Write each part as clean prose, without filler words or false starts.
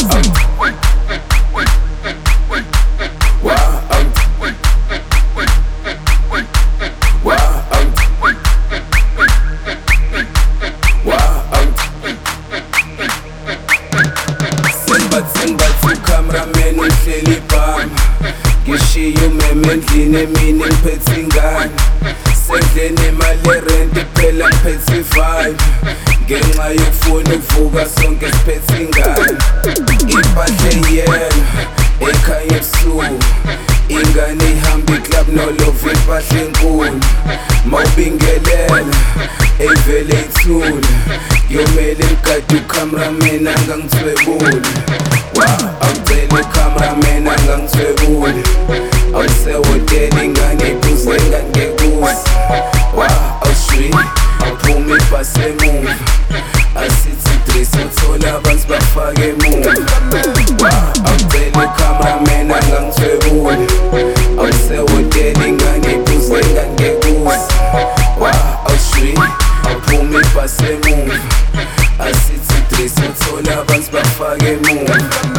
Cameraman uhleli phami ngishiya umeme endlini emini ngiphethe ingane sendleni imali yerenti phela ngiphethe 5 ngenxa yokufuna ukuvuka sonke siphethe ingane impahla yena ekhaya ebusuku ingane ihamba iclub nolova impahla enkulu mawubingelela evele ithule yomele ngigade ucameraman angangithwebuli awucela ucameraman angangithwebuli awusewotela ingane iphuze ngangekusi awushwi awuphuma ibhasi emuva asithi dress uthola abantu bafake emuva awucela ucameraman angangithwebuli awusewotela ingane iphuze ngangekusi awushwi awuphuma ibhasi emuva asithi dress uthola abantu bafake emuva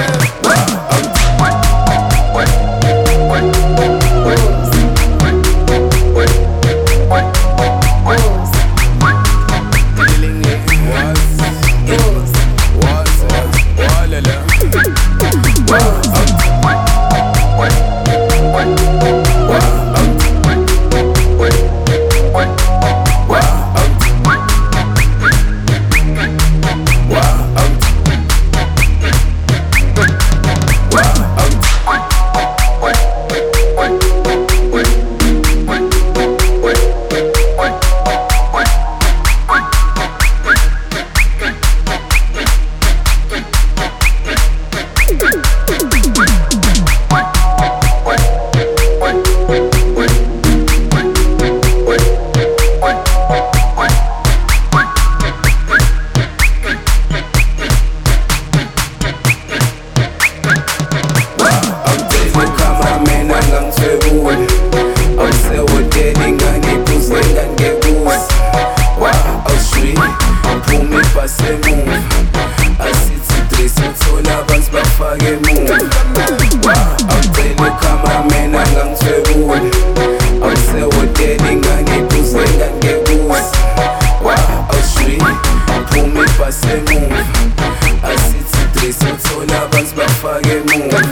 awusewotela ingane iphuze ngangekusi awushwi awuphuma ibhasi emuva asithi dress uthola abantu bafake emuva awucela ucameraman angangithwebuli awusewotela ingane iphuze ngangekusi awushwi awuphuma ibhasi emuva asithi dress uthola abantu bafake emuva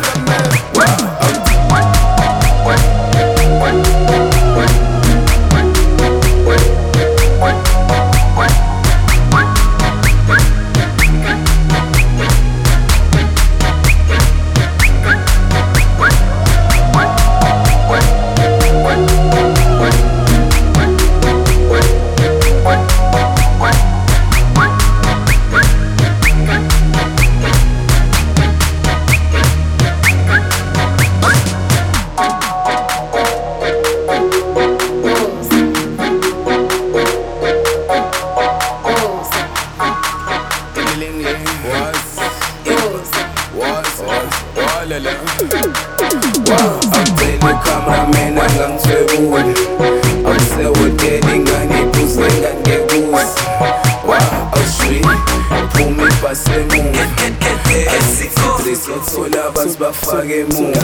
awucela ucameraman angangithwebuli awusewotela ingane iphuze ngangekusi awushwi awuphuma ibhasi emuva asithi dress uthola abantu bafake emuva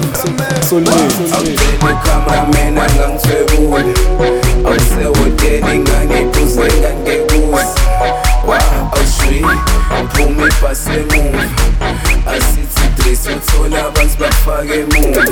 awucela ucameraman angangithwebuli awusewotela ingane iphuze ngangekusi awushwi awuphuma ibhasi emuva asithi dress uthola abantu bafake emuva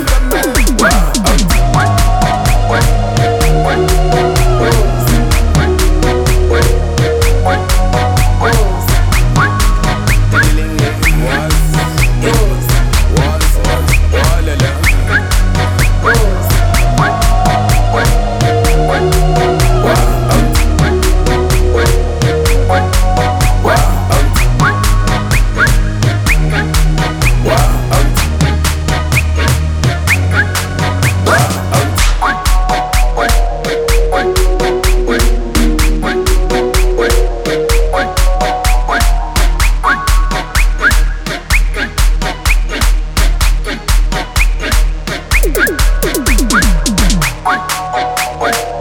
What?